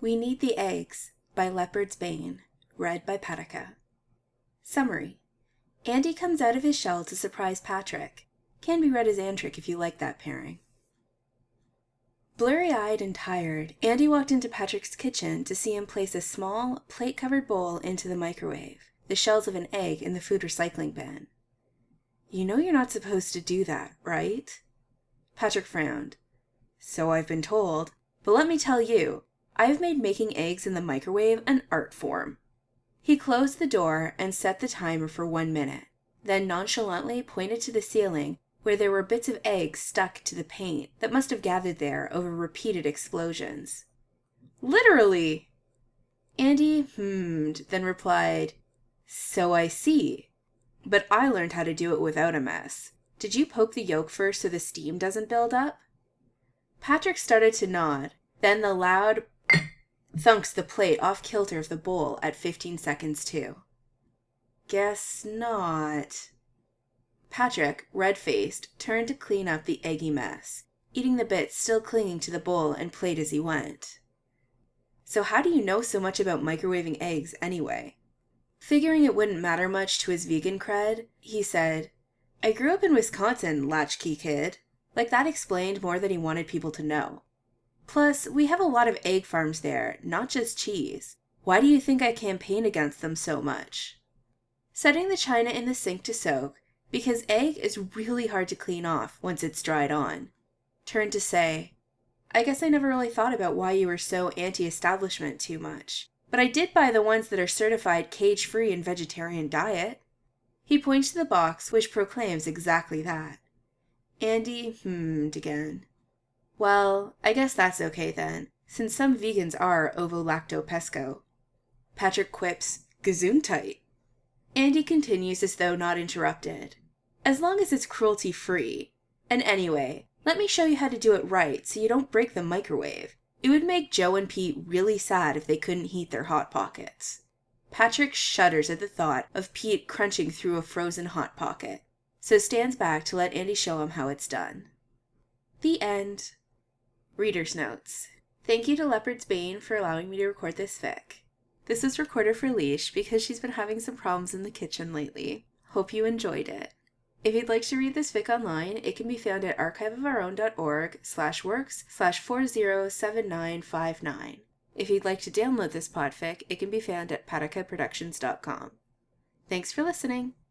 We Need the Eggs by Leopard's Bane, read by Patika. Summary. Andy comes out of his shell to surprise Patrick. Can be read as Antrick if you like that pairing. Blurry-eyed and tired, Andy walked into Patrick's kitchen to see him place a small, plate-covered bowl into the microwave, the shells of an egg in the food recycling bin. "You know you're not supposed to do that, right?" Patrick frowned. "So I've been told, but let me tell you, I have made making eggs in the microwave an art form." He closed the door and set the timer for 1 minute, then nonchalantly pointed to the ceiling where there were bits of eggs stuck to the paint that must have gathered there over repeated explosions. "Literally!" Andy then replied, "So I see. But I learned how to do it without a mess. Did you poke the yolk first so the steam doesn't build up?" Patrick started to nod, then the loud thunks the plate off kilter of the bowl at 15 seconds too. "Guess not." Patrick, red-faced, turned to clean up the eggy mess, eating the bits still clinging to the bowl and plate as he went. "So how do you know so much about microwaving eggs anyway?" Figuring it wouldn't matter much to his vegan cred, he said, "I grew up in Wisconsin, latchkey kid." Like that explained more than he wanted people to know. "Plus, we have a lot of egg farms there, not just cheese. Why do you think I campaign against them so much?" Setting the china in the sink to soak, because egg is really hard to clean off once it's dried on, turned to say, "I guess I never really thought about why you were so anti-establishment too much. But I did buy the ones that are certified cage-free and vegetarian diet." He points to the box, which proclaims exactly that. Andy hummed again. "Well, I guess that's okay then, since some vegans are ovo-lacto-pesco." Patrick quips, "Gesundheit." Andy continues as though not interrupted. "As long as it's cruelty-free. And anyway, let me show you how to do it right so you don't break the microwave. It would make Joe and Pete really sad if they couldn't heat their Hot Pockets." Patrick shudders at the thought of Pete crunching through a frozen Hot Pocket, so stands back to let Andy show him how it's done. The end. Reader's Notes. Thank you to Leopard's Bane for allowing me to record this fic. This was recorded for Leash because she's been having some problems in the kitchen lately. Hope you enjoyed it. If you'd like to read this fic online, it can be found at archiveofourown.org/works/407959. If you'd like to download this podfic, it can be found at patikaproductions.com. Thanks for listening!